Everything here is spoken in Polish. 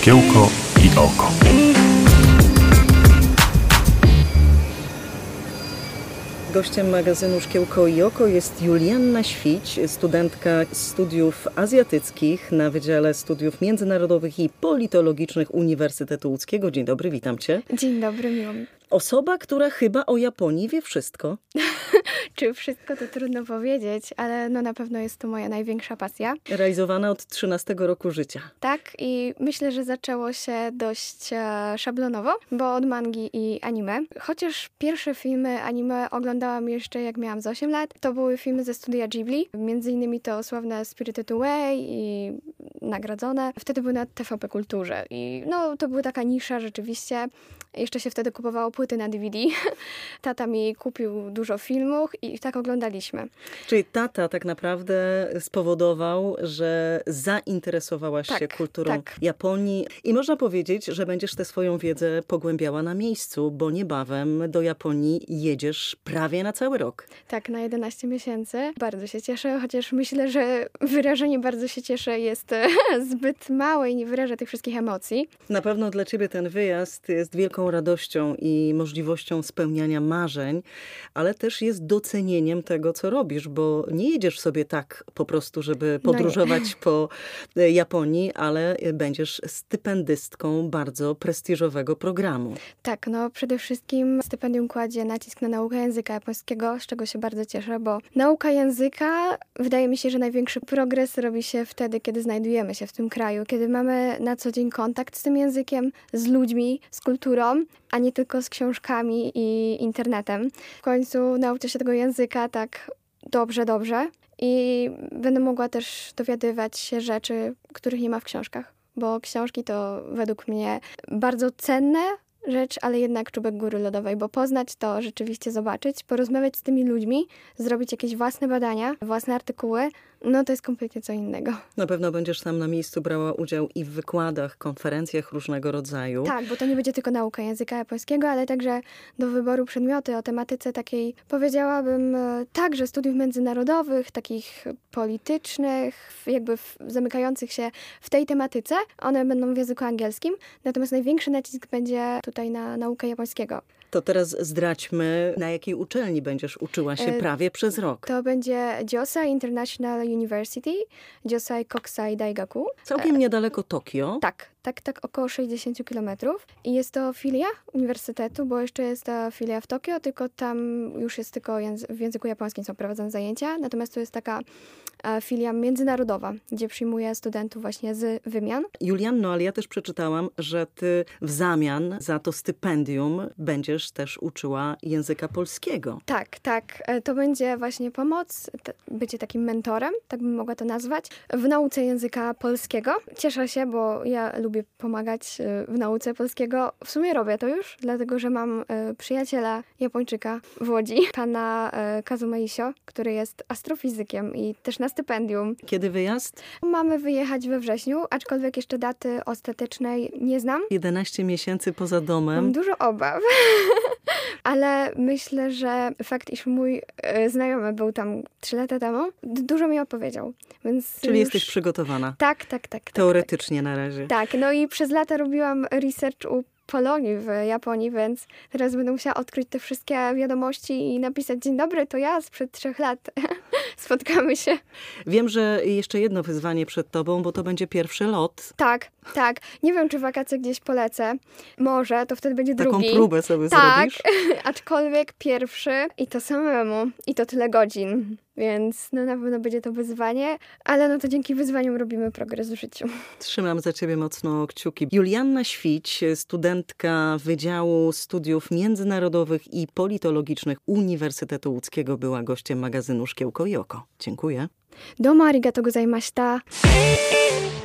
Szkiełko i oko. Gościem magazynu Szkiełko i oko jest Julianna Świć, studentka studiów azjatyckich na Wydziale Studiów Międzynarodowych i Politologicznych Uniwersytetu Łódzkiego. Dzień dobry, witam cię. Dzień dobry, miło mi. Osoba, która chyba o Japonii wie wszystko. Czy wszystko, to trudno powiedzieć, ale na pewno jest to moja największa pasja. Realizowana od 13 roku życia. Tak, i myślę, że zaczęło się dość szablonowo, bo od mangi i anime. Chociaż pierwsze filmy anime oglądałam jeszcze jak miałam z 8 lat. To były filmy ze studia Ghibli, między innymi to sławne Spirited Away i nagrodzone. Wtedy były na TVP Kulturze i to była taka nisza rzeczywiście. Jeszcze się wtedy kupowało płyty na DVD. Tata mi kupił dużo filmów i tak oglądaliśmy. Czyli tata tak naprawdę spowodował, że zainteresowałaś się kulturą Japonii i można powiedzieć, że będziesz tę swoją wiedzę pogłębiała na miejscu, bo niebawem do Japonii jedziesz prawie na cały rok. Tak, na 11 miesięcy. Bardzo się cieszę, chociaż myślę, że wyrażenie bardzo się cieszę jest zbyt małe i nie wyraża tych wszystkich emocji. Na pewno dla ciebie ten wyjazd jest wielką radością i możliwością spełniania marzeń, ale też jest docenieniem tego, co robisz, bo nie jedziesz sobie tak po prostu, żeby podróżować po Japonii, ale będziesz stypendystką bardzo prestiżowego programu. Tak, przede wszystkim stypendium kładzie nacisk na naukę języka japońskiego, z czego się bardzo cieszę, bo nauka języka, wydaje mi się, że największy progres robi się wtedy, kiedy znajdujemy się w tym kraju, kiedy mamy na co dzień kontakt z tym językiem, z ludźmi, z kulturą, a nie tylko z książkami i internetem. W końcu nauczę się tego języka tak dobrze i będę mogła też dowiadywać się rzeczy, których nie ma w książkach, bo książki to według mnie bardzo cenne rzecz, ale jednak czubek góry lodowej, bo poznać to, rzeczywiście zobaczyć, porozmawiać z tymi ludźmi, zrobić jakieś własne badania, własne artykuły, to jest kompletnie co innego. Na pewno będziesz tam na miejscu brała udział i w wykładach, konferencjach różnego rodzaju. Tak, bo to nie będzie tylko nauka języka japońskiego, ale także do wyboru przedmioty o tematyce takiej, powiedziałabym, także studiów międzynarodowych, takich politycznych, zamykających się w tej tematyce. One będą w języku angielskim, natomiast największy nacisk będzie tutaj na naukę japońskiego. To teraz zdradźmy, na jakiej uczelni będziesz uczyła się prawie przez rok. To będzie Josai International University, Josai Kokusai Daigaku. Całkiem niedaleko Tokio. Tak, około 60 kilometrów. I jest to filia uniwersytetu, bo jeszcze jest ta filia w Tokio, tylko tam już jest tylko w języku japońskim są prowadzone zajęcia. Natomiast to jest taka filia międzynarodowa, gdzie przyjmuje studentów właśnie z wymian. Julianno, ale ja też przeczytałam, że ty w zamian za to stypendium będziesz też uczyła języka polskiego. Tak. To będzie właśnie pomoc, bycie takim mentorem, tak bym mogła to nazwać, w nauce języka polskiego. Cieszę się, bo ja lubię pomagać w nauce polskiego. W sumie robię to już, dlatego że mam przyjaciela Japończyka w Łodzi, pana Kazume Isio, który jest astrofizykiem i też na stypendium. Kiedy wyjazd? Mamy wyjechać we wrześniu, aczkolwiek jeszcze daty ostatecznej nie znam. 11 miesięcy poza domem. Mam dużo obaw, ale myślę, że fakt, iż mój znajomy był tam 3 lata temu, dużo mi opowiedział. Czyli jesteś przygotowana? Tak. Teoretycznie na razie. Tak, i przez lata robiłam research u Polonii w Japonii, więc teraz będę musiała odkryć te wszystkie wiadomości i napisać: dzień dobry, to ja sprzed 3 lat. Spotkamy się. Wiem, że jeszcze jedno wyzwanie przed tobą, bo to będzie pierwszy lot. Tak. Nie wiem, czy wakacje gdzieś polecę. Może, to wtedy będzie drugi. Taką próbę sobie zrobisz? Aczkolwiek pierwszy i to samemu. I to tyle godzin. Więc na pewno będzie to wyzwanie, ale to dzięki wyzwaniom robimy progres w życiu. Trzymam za ciebie mocno kciuki. Julianna Świć, studentka Wydziału Studiów Międzynarodowych i Politologicznych Uniwersytetu Łódzkiego, była gościem magazynu Szkiełko i oko. Dziękuję. Domo arigatou gozaimashita.